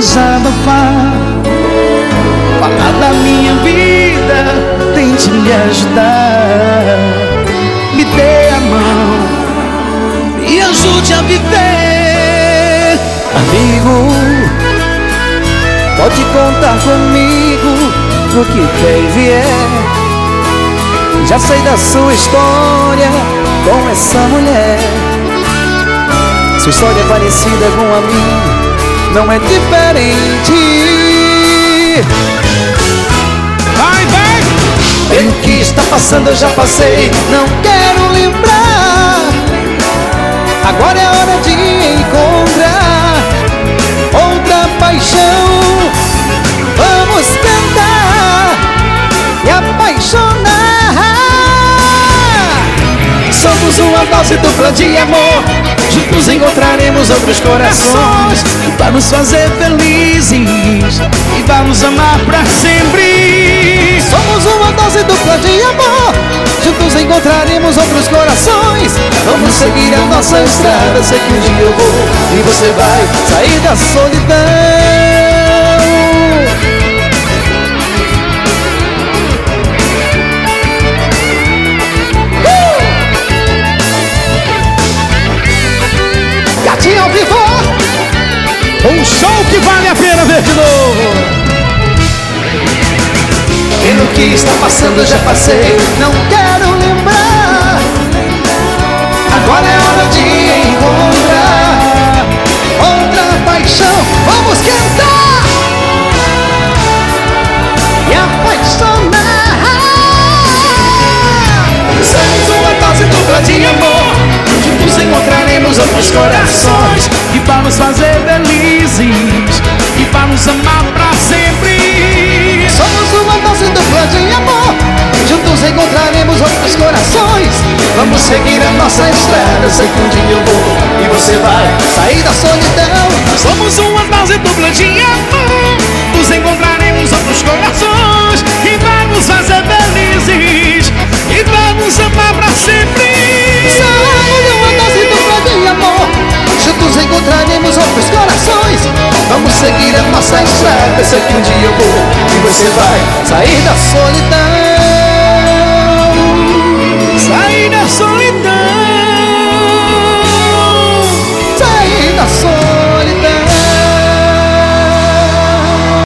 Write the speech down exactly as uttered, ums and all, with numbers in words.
desabafar, falar da minha vida, tente me ajudar. Me dê a mão, me ajude a viver. Amigo, pode contar comigo pro que quer e vier. Já sei da sua história com essa mulher. Sua história é parecida com a minha, não é diferente. Vai, vai! Pelo que está passando eu já passei, não quero lembrar. Agora é hora de encontrar outra paixão. Vamos cantar e apaixonar. Somos uma dose dupla de amor, juntos encontraremos outros corações. Vai nos fazer felizes e vai nos amar pra sempre. Somos uma dose dupla de amor, juntos encontraremos outros corações. Vamos seguir a nossa estrada, sei que um dia eu vou e você vai sair da solidão. Gatinho ao vivo, um show que vale a pena ver de novo. Pelo que está passando eu já passei, não quero lembrar. Agora é hora de encontrar outra paixão. Vamos cantar e apaixonar. Somos uma dose dupla de amor, juntos encontraremos outros corações. E vai nos fazer felizes e vai nos amar pra sempre. Somos uma dose dupla de amor, juntos encontraremos outros corações. Vamos seguir a nossa estrada, sei que um dia eu vou e você vai sair da solidão. Somos uma dose dupla de amor, nos encontraremos outros corações. E vai nos fazer felizes e vai nos amar pra sempre. Somos uma dose dupla de amor, juntos encontraremos outros corações. Vamos seguir a nossa estrada, sei que um dia eu vou e você vai sair da solidão.